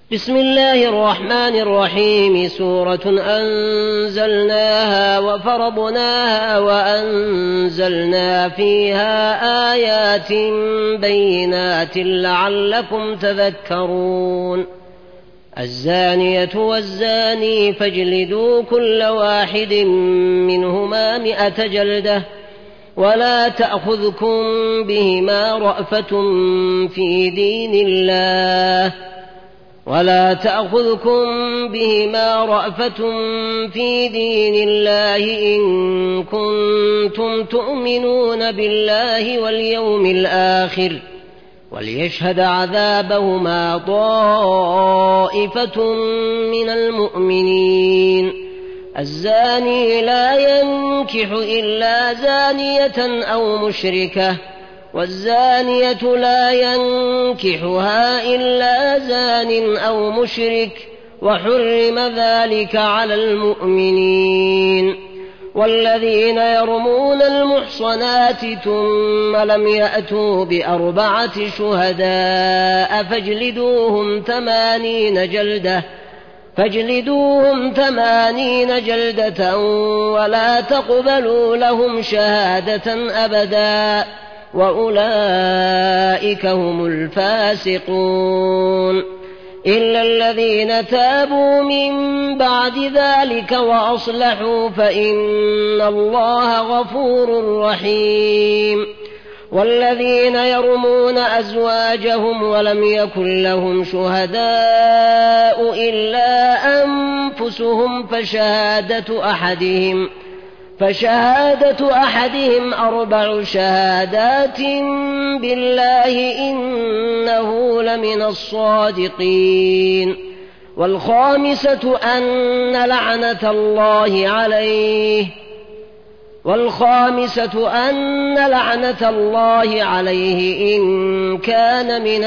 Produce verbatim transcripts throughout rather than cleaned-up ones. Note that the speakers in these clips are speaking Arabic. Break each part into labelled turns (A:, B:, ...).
A: بسم الله الرحمن الرحيم. سورة أنزلناها وفرضناها وأنزلنا فيها آيات بينات لعلكم تذكرون. الزانية والزاني فاجلدوا كل واحد منهما مئة جلدة ولا تأخذكم بهما رأفة في دين الله ولا تأخذكم بهما رأفة في دين الله إن كنتم تؤمنون بالله واليوم الآخر وليشهد عذابهما طائفة من المؤمنين. الزاني لا ينكح إلا زانية أو مشركة والزانية لا ينكحها إلا زان أو مشرك وحرم ذلك على المؤمنين. والذين يرمون المحصنات ثم لم يأتوا بأربعة شهداء فاجلدوهم ثمانين جلدة فاجلدوهم ثمانين جلدة ولا تقبلوا لهم شهادة أبدا وأولئك هم الفاسقون إلا الذين تابوا من بعد ذلك وأصلحوا فإن الله غفور رحيم. والذين يرمون أزواجهم ولم يكن لهم شهداء إلا أنفسهم فشهادة أحدهم فشهادة أحدهم أربع شهادات بالله إنه لمن الصادقين. والخامسة أن لعنة الله عليه والخامسة أن لعنة الله عليه إن كان من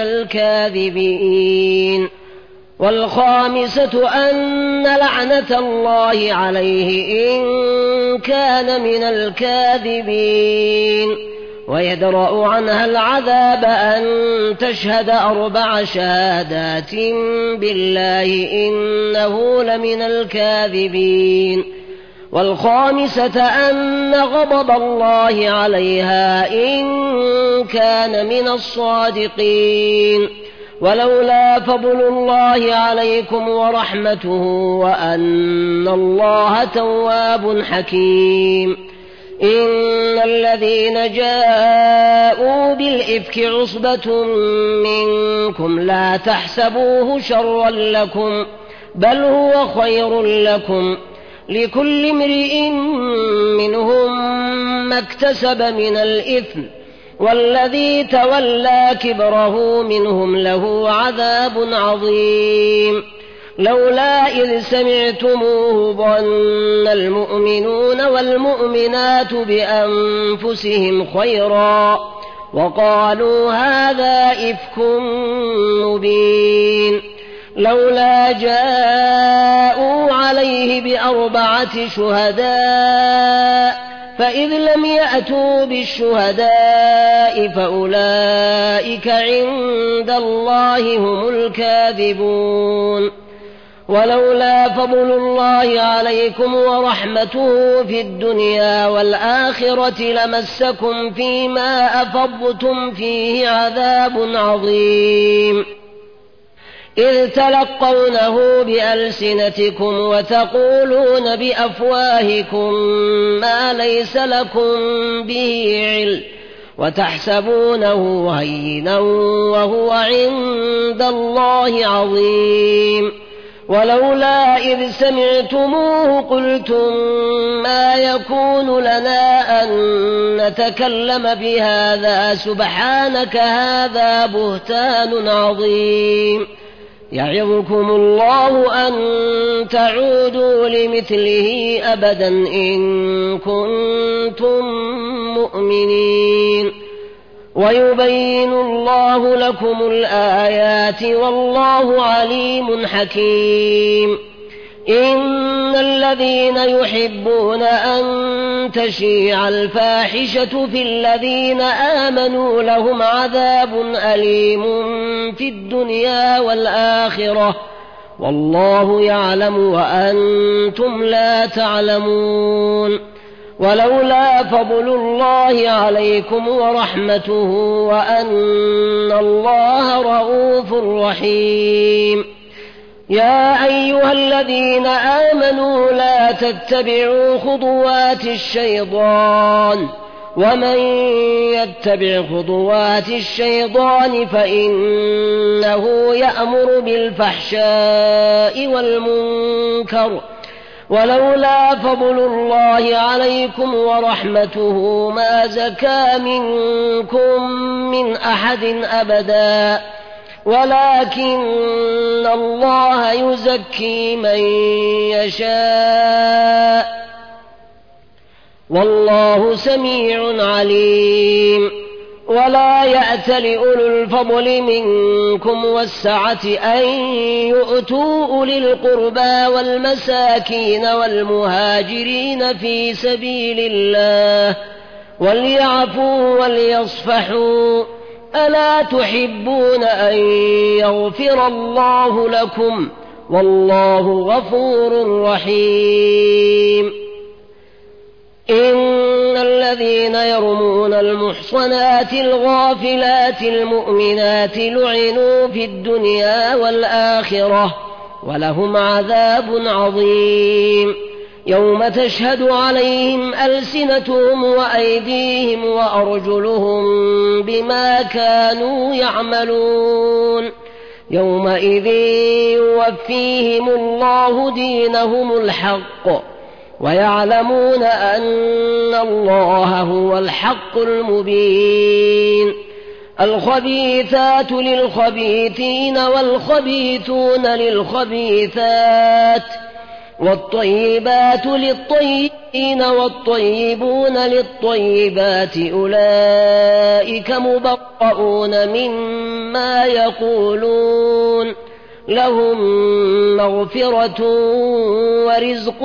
A: الكاذبين والخامسة أن لعنة الله عليه إن كان من الكاذبين ويدرأ عنها العذاب أن تشهد أربع شهادات بالله إنه لمن الكاذبين. والخامسة أن غضب الله عليها إن كان من الصادقين. ولولا فضل الله عليكم ورحمته وأن الله تواب حكيم. إن الذين جاءوا بالإفك عصبة منكم لا تحسبوه شرا لكم بل هو خير لكم لكل امرئ منهم ما اكتسب من الإثم والذي تولى كبره منهم له عذاب عظيم. لولا إذ سمعتموه ظن المؤمنون والمؤمنات بأنفسهم خيرا وقالوا هذا إفك مبين. لولا جاءوا عليه بأربعة شهداء فإذ لم يأتوا بالشهداء فأولئك عند الله هم الكاذبون. ولولا فضل الله عليكم ورحمته في الدنيا والآخرة لمسكم فيما أفضتم فيه عذاب عظيم إذ تلقونه بألسنتكم وتقولون بأفواهكم ما ليس لكم به علم وتحسبونه هينا وهو عند الله عظيم. ولولا إذ سمعتموه قلتم ما يكون لنا أن نتكلم بهذا سبحانك هذا بهتان عظيم. يعظكم الله أن تعودوا لمثله أبدا إن كنتم مؤمنين. ويبين الله لكم الآيات والله عليم حكيم. إن الذين يحبون أن تشيع الفاحشة في الذين آمنوا لهم عذاب أليم في الدنيا والآخرة والله يعلم وأنتم لا تعلمون. ولولا فضل الله عليكم ورحمته وأن الله رءوف رحيم. يا أيها الذين آمنوا لا تتبعوا خطوات الشيطان ومن يتبع خطوات الشيطان فإنه يأمر بالفحشاء والمنكر ولولا فضل الله عليكم ورحمته ما زكى منكم من أحد أبدا ولكن الله يزكي من يشاء والله سميع عليم. ولا يأتل أولو الفضل منكم والسعة أن يؤتوا أولي القربى والمساكين والمهاجرين في سبيل الله وليعفوا وليصفحوا ألا تحبون أن يغفر الله لكم والله غفور رحيم. إن الذين يرمون المحصنات الغافلات المؤمنات لعنوا في الدنيا والآخرة ولهم عذاب عظيم يوم تشهد عليهم ألسنتهم وأيديهم وأرجلهم بما كانوا يعملون يومئذ يوفيهم الله دينهم الحق ويعلمون أن الله هو الحق المبين. الخبيثات للخبيثين والخبيثون للخبيثات والطيبات للطيبين والطيبون للطيبات أولئك مبرؤون مما يقولون لهم مغفرة ورزق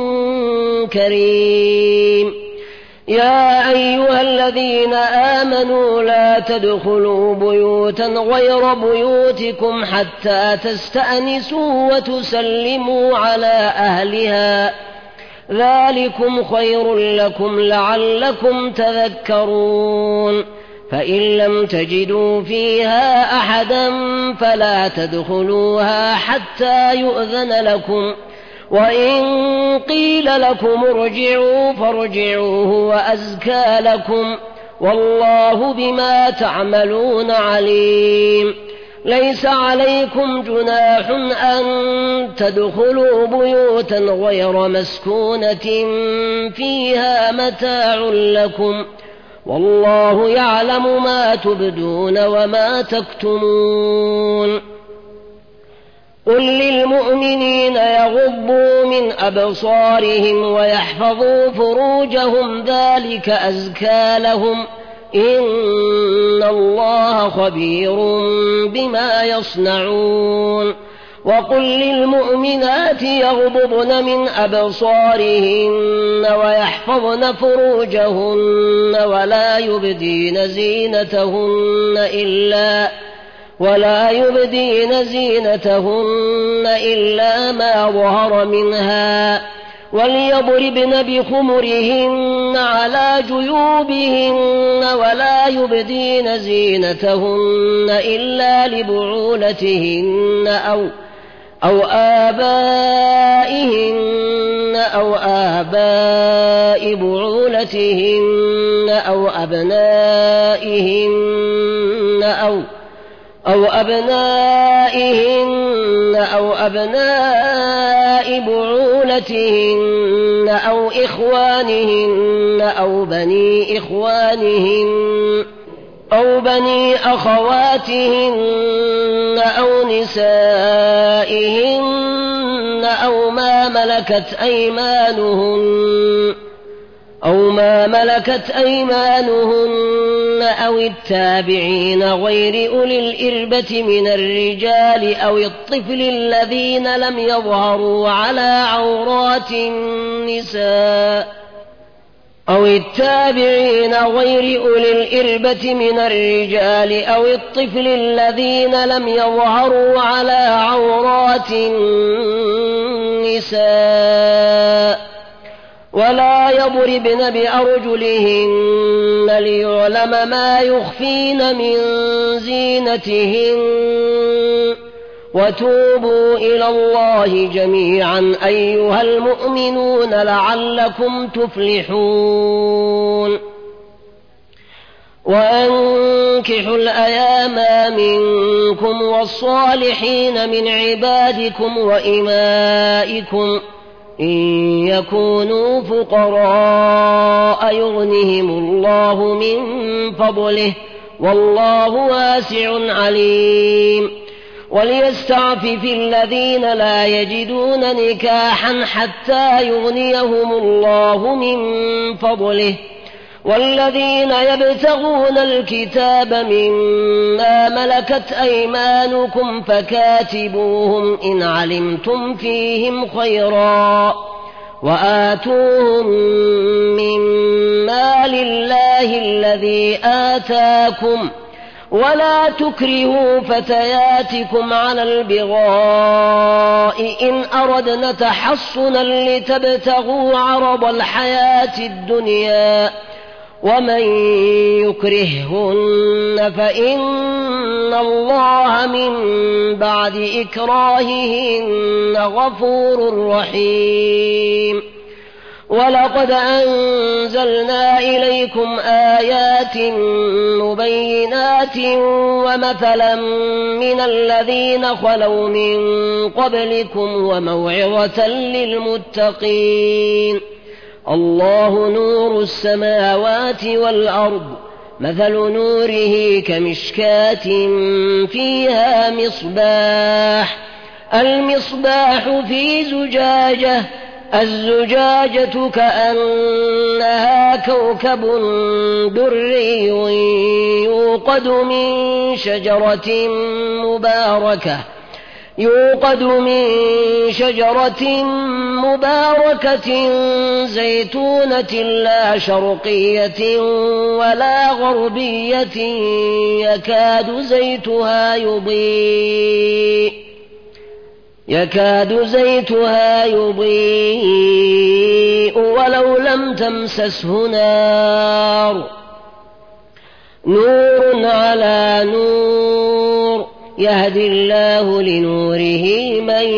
A: كريم. يا أيها الذين آمنوا لا تدخلوا بيوتا غير بيوتكم حتى تستأنسوا وتسلموا على أهلها ذلكم خير لكم لعلكم تذكرون. فإن لم تجدوا فيها أحدا فلا تدخلوها حتى يؤذن لكم وإن قيل لكم ارجعوا فارجعوا هو أزكى لكم والله بما تعملون عليم. ليس عليكم جناح أن تدخلوا بيوتا غير مسكونة فيها متاع لكم والله يعلم ما تبدون وما تكتمون. قل للمؤمنين يغضوا من أبصارهم ويحفظوا فروجهم ذلك أزكى لهم إن الله خبير بما يصنعون. وقل للمؤمنات يغضضن من أبصارهن ويحفظن فروجهن ولا يبدين زينتهن إلا ولا يبدين زينتهن إلا ما ظهر منها وليضربن بخمرهن على جيوبهن ولا يبدين زينتهن إلا لبعولتهن أو أو آبائهن أو آباء بعولتهن أو أبنائهن أو أو أبنائهن أو أبناء بعولتهن أو إخوانهن أو بني إخوانهن أو بني أخواتهن أو نسائهن أو ما ملكت أيمانهن أو ما ملكت أيمانهن أو التابعين غير أولي الإربة من الرجال أو الطفل الذين لم يظهروا على عورات النساء أو التابعين غير أولي الإربة من الرجال أو الطفل الذين لم يظهروا على عورات النساء ولا يضربن بأرجلهن ليعلم ما يخفين من زينتهن وتوبوا إلى الله جميعا أيها المؤمنون لعلكم تفلحون وأنكحوا الأيام منكم والصالحين من عبادكم وإمائكم إن يكونوا فقراء يغنهم الله من فضله والله واسع عليم وليستعفف الذين لا يجدون نكاحا حتى يغنيهم الله من فضله والذين يبتغون الكتاب مما ملكت أيمانكم فكاتبوهم إن علمتم فيهم خيرا وآتوهم مما لله الذي آتاكم ولا تكرهوا فتياتكم على البغاء إن أردنا تحصنا لتبتغوا عرض الحياة الدنيا ومن يكرههن فإن الله من بعد إكراههن غفور رحيم ولقد أنزلنا إليكم آيات مبينات ومثلا من الذين خلوا من قبلكم وموعظة للمتقين الله نور السماوات والأرض مثل نوره كمشكاة فيها مصباح المصباح في زجاجة الزجاجة كأنها كوكب دري يوقد من شجرة مباركة يوقد من شجرة مباركة زيتونة لا شرقية ولا غربية يكاد زيتها يضيء يكاد زيتها يضيء ولو لم تمسسه نار نور على نور يهدي الله لنوره من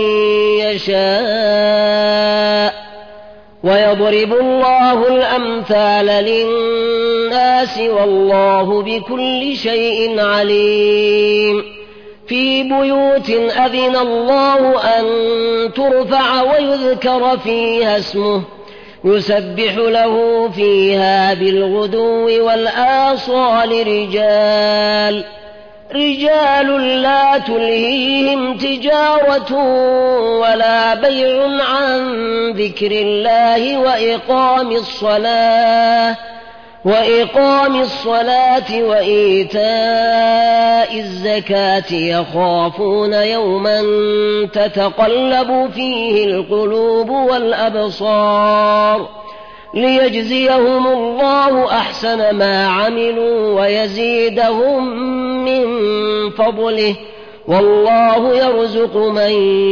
A: يشاء ويضرب الله الأمثال للناس والله بكل شيء عليم في بيوت أذن الله أن ترفع ويذكر فيها اسمه يسبح له فيها بالغدو والآصال رجال رجال لا تلهيهم تجارة ولا بيع عن ذكر الله وإقام الصلاة وإقام الصلاة وإيتاء الزكاة يخافون يوما تتقلب فيه القلوب والأبصار ليجزيهم الله أحسن ما عملوا ويزيدهم من فضله والله يرزق من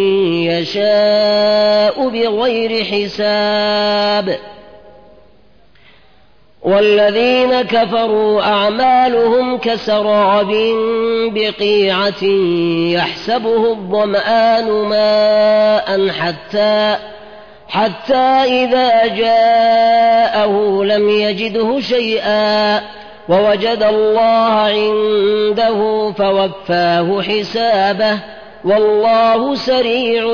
A: يشاء بغير حساب والذين كفروا أعمالهم كسراب بقيعة يحسبه الظمآن ماء حتى حتى إذا جاءه لم يجده شيئا ووجد الله عنده فوفاه حسابه والله سريع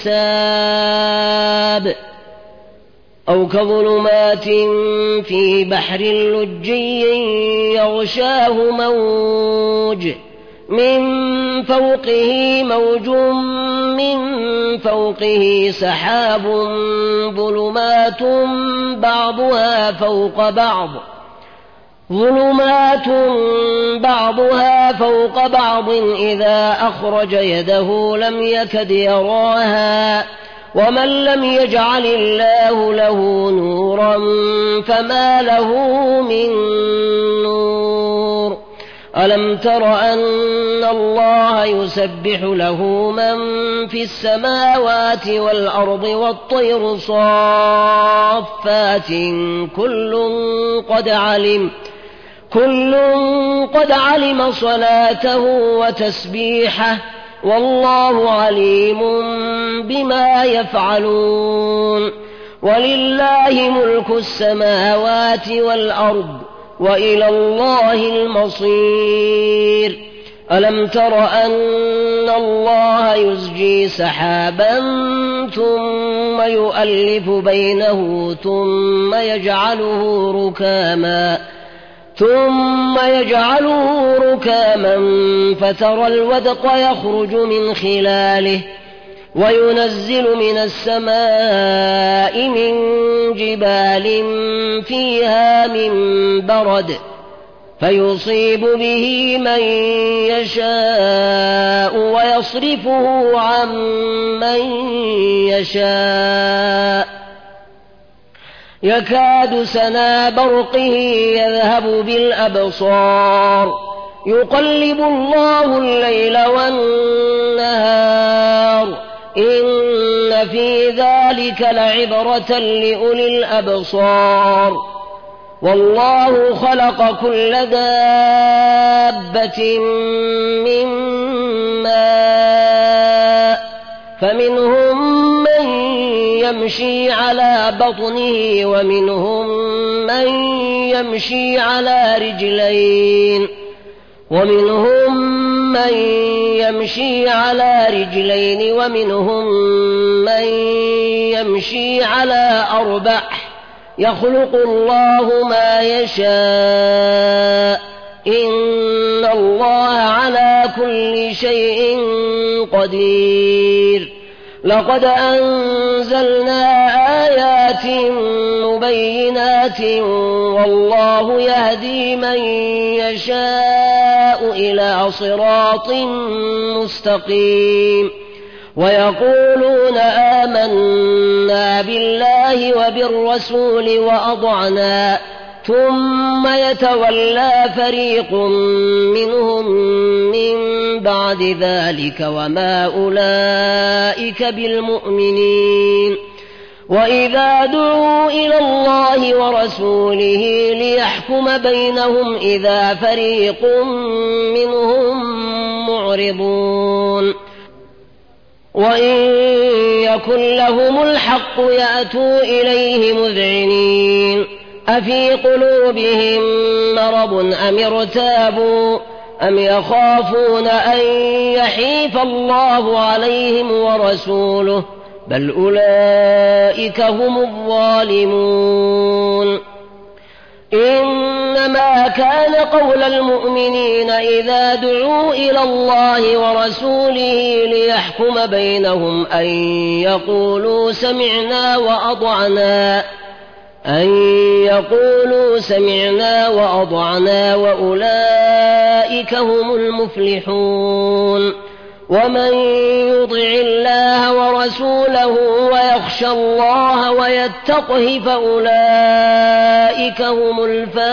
A: الحساب أو كظلمات في بحر لجي يغشاه موج من فوقه موج من فوقه سحاب ظلمات بعضها فوق بعض ظلمات بعضها فوق بعض إذا أخرج يده لم يكد يراها ومن لم يجعل الله له نورا فما له من نور ألم تر أن الله يسبح له من في السماوات والأرض والطير صافات كل قد علم كل قد علم صلاته وتسبيحه والله عليم بما يفعلون ولله ملك السماوات والأرض وإلى الله المصير ألم تر أن الله يزجي سحابا ثم يؤلف بينه ثم يجعله ركاما ثم يجعله ركاما فترى الودق يخرج من خلاله وينزل من السماء من جبال فيها من برد فيصيب به من يشاء ويصرفه عن من يشاء يكاد سنا برقه يذهب بالأبصار يقلب الله الليل والنهار إن في ذلك لعبرة لأولي الأبصار والله خلق كل دابة من ماء فمنهم من يمشي على بطنه ومنهم من يمشي على رجلين ومنهم من يمشي على رجلين ومنهم من يمشي على أربع يخلق الله ما يشاء إن الله على كل شيء قدير لقد أنزلنا آيات مبينات والله يهدي من يشاء إلى صراط مستقيم ويقولون آمنا بالله وبالرسول وأطعنا ثم يتولى فريق منهم من بعد ذلك وما أولئك بالمؤمنين وإذا دعوا إلى الله ورسوله ليحكم بينهم إذا فريق منهم معرضون وإن يكن لهم الحق يأتوا إليه مذعنين أفي قلوبهم مرض أم ارتابوا أم يخافون أن يحيف الله عليهم ورسوله بل أولئك هم الظالمون إنما كان قول المؤمنين إذا دعوا إلى الله ورسوله ليحكم بينهم أن يقولوا سمعنا وأطعنا أن يقولوا سمعنا وأطعنا وأولئك هم المفلحون ومن يطع الله ورسوله ويخشى الله ويتقه فأولئك هم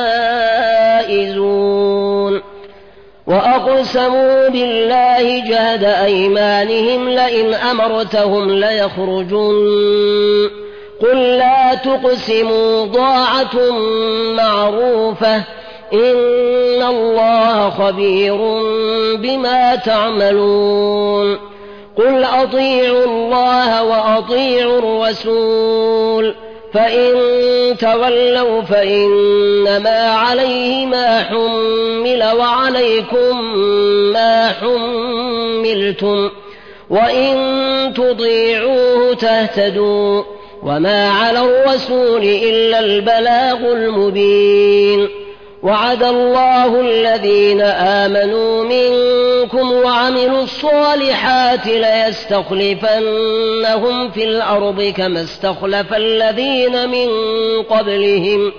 A: الفائزون وأقسموا بالله جهد أيمانهم لئن أمرتهم ليخرجون قل لا تقسموا ضاعة معروفة إن الله خبير بما تعملون قل أطيعوا الله وأطيعوا الرسول فإن تولوا فإنما عليه ما حمل وعليكم ما حملتم وإن تطيعوه تهتدوا وما على الرسول إلا البلاغ المبين وعد الله الذين آمنوا منكم وعملوا الصالحات ليستخلفنهم في الأرض كما استخلف الذين من قبلهم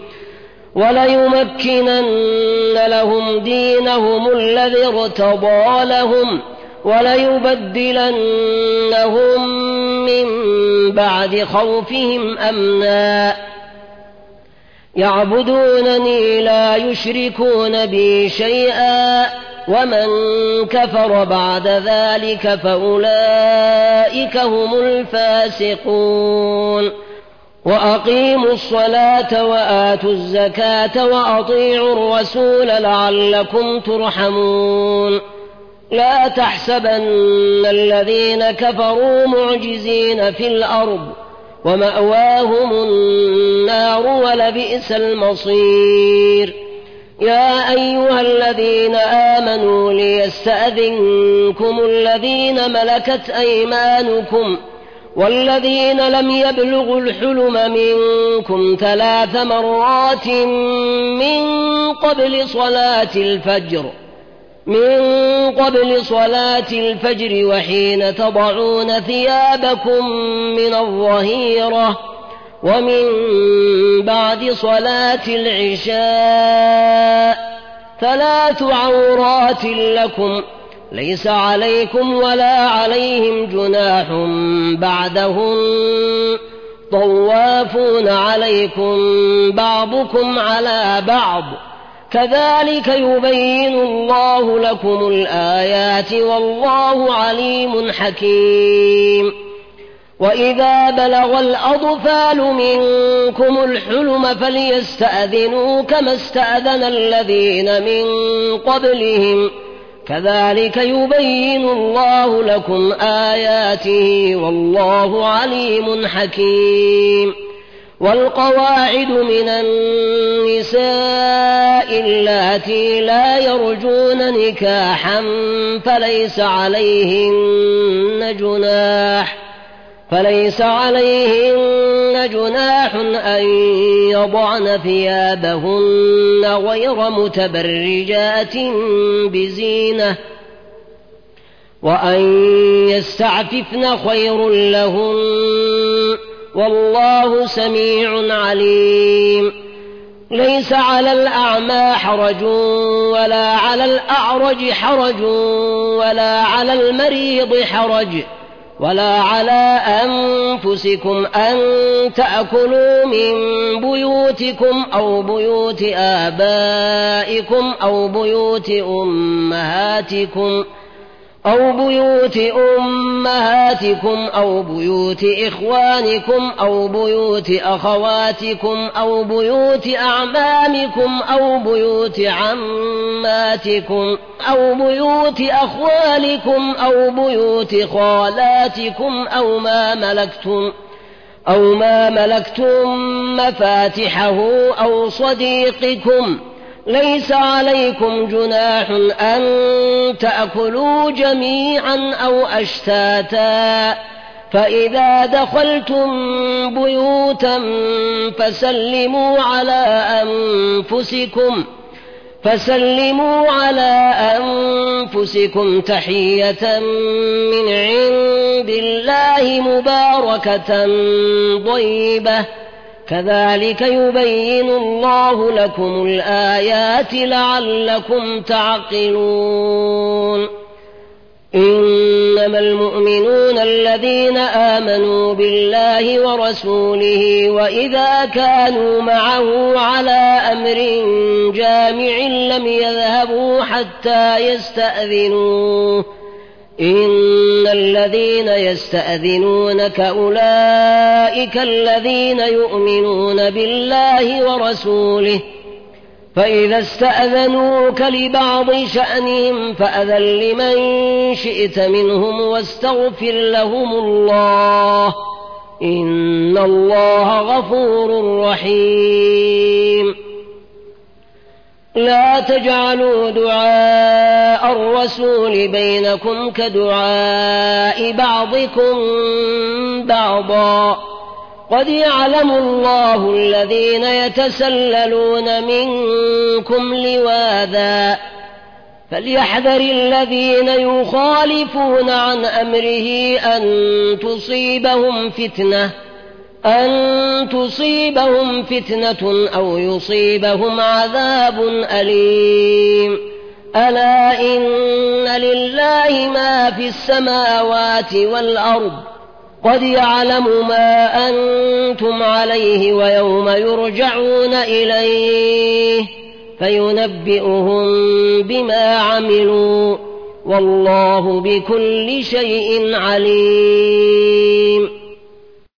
A: وليمكنن لهم دينهم الذي ارتضى لهم وليبدلنهم من بعد خوفهم أمنا يعبدونني لا يشركون بي شيئا ومن كفر بعد ذلك فأولئك هم الفاسقون وأقيموا الصلاة وآتوا الزكاة وأطيعوا الرسول لعلكم ترحمون لا تحسبن الذين كفروا معجزين في الأرض ومأواهم النار ولبئس المصير يا أيها الذين آمنوا ليستأذنكم الذين ملكت أيمانكم والذين لم يبلغوا الحلم منكم ثلاث مرات من قبل صلاة الفجر من قبل صلاة الفجر وحين تضعون ثيابكم من الظهيرة ومن بعد صلاة العشاء ثلاث عورات لكم ليس عليكم ولا عليهم جناح بعدهن طوافون عليكم بعضكم على بعض كذلك يبين الله لكم الآيات والله عليم حكيم وإذا بلغ الأطفال منكم الحلم فليستأذنوا كما استأذن الذين من قبلهم كذلك يبين الله لكم آياته والله عليم حكيم والقواعد من النساء اللاتي لا يرجون نكاحا فليس عليهن جناح فليس عليهن جناح أن يضعن ثيابهن غير متبرجات بزينة وأن يستعففن خير لهن والله سميع عليم ليس على الأعمى حرج ولا على الأعرج حرج ولا على المريض حرج ولا على أنفسكم أن تأكلوا من بيوتكم أو بيوت آبائكم أو بيوت أمهاتكم أو بيوت أمهاتكم أو بيوت إخوانكم أو بيوت أخواتكم أو بيوت أعمامكم أو بيوت عماتكم أو بيوت أخوالكم أو بيوت خالاتكم أو ما ملكتم أو ما ملكتم مفاتحه أو صديقكم ليس عليكم جناح أن تأكلوا جميعا أو أشتاتا فإذا دخلتم بيوتا فسلموا على أنفسكم فسلموا على أنفسكم تحية من عند الله مباركة طيبة كذلك يبين الله لكم الآيات لعلكم تعقلون إنما المؤمنون الذين آمنوا بالله ورسوله وإذا كانوا معه على أمر جامع لم يذهبوا حتى يستأذنوه إن الذين يستأذنونك أولئك الذين يؤمنون بالله ورسوله فإذا استأذنوك لبعض شأنهم فأذن لمن شئت منهم واستغفر لهم الله إن الله غفور رحيم لا تجعلوا دعاء الرسول بينكم كدعاء بعضكم بعضا قد يعلم الله الذين يتسللون منكم لواذا فليحذر الذين يخالفون عن أمره أن تصيبهم فتنة أن تصيبهم فتنة أو يصيبهم عذاب أليم ألا إن لله ما في السماوات والأرض قد يعلم ما أنتم عليه ويوم يرجعون إليه فينبئهم بما عملوا والله بكل شيء عليم.